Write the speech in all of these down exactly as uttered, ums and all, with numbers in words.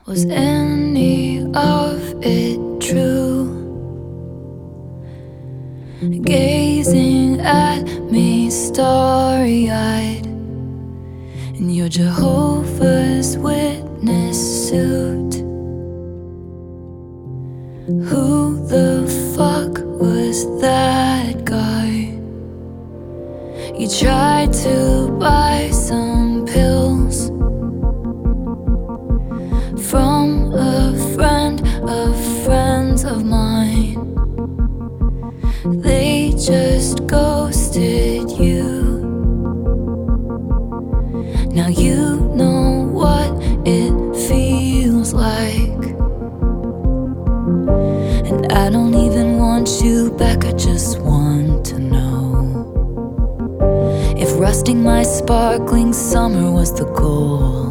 Was any of it true? Gazing at me starry-eyed in your Jehovah's Witness suit. Who the fuck was that guy? You tried to buy some pills from a friend of friends of mine. They just ghosted you. Now you know what it feels like, and I don't even want you back. I just want to know if rusting my sparkling summer was the goal.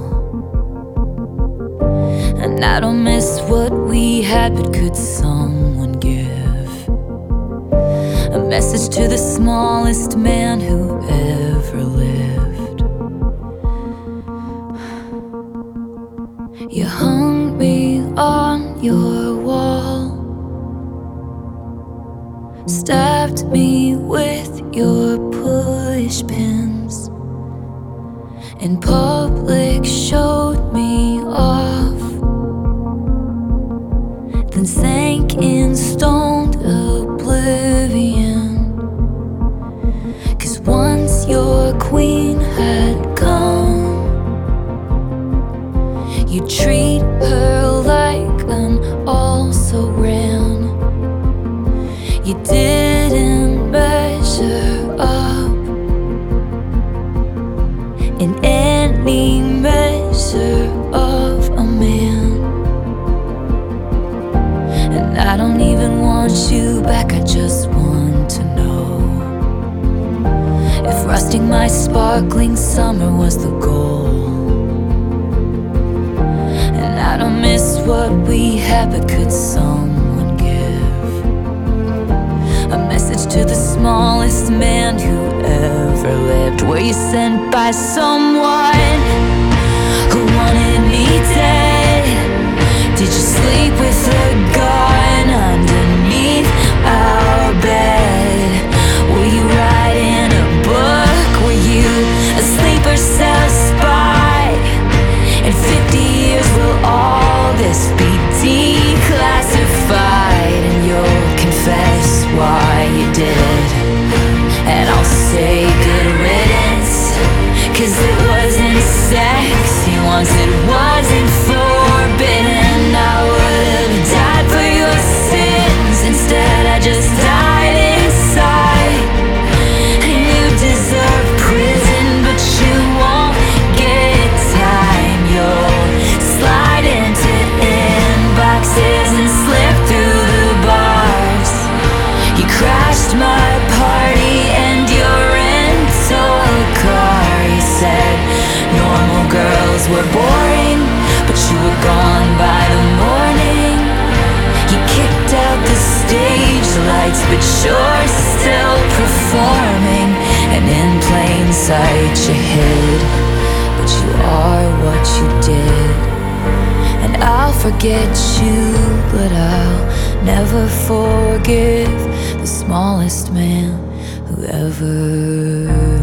And I don't miss what we had, but could someone give a message to the smallest man who ever lived? You hung me on your wall, stabbed me with your push pins, in public showed me off, then sank in stoned oblivion. 'Cause once your queen had come, you treat her like an also-ran. You didn't measure up in any measure of a man. And I don't even want you back. I just want to know if rusting my sparkling summer was the goal. And I don't miss what we had, but could someone give a message to the smallest man who ever lived? Were you sent by someone who wanted me dead? Did you sleep with a gun underneath our bed? Were you writing a book? Were you a sleeper cell spy? In fifty years will all this be declassified, and you'll confess why you did, and I'll say good riddance. 'Cause it wasn't sex you wanted, wasn't forbidden. I would've died for your sins. Instead I just died inside. And you deserve prison, but you won't get time. You'll slide into inboxes and slip through the bars. You crashed my party and your rental car. You said normal girls were boring, but you were gone by the morning. You kicked out the stage lights, but you're still performing. And in plain sight you hid, but you are what you did. And I'll forget you, but I'll never forgive the smallest man who ever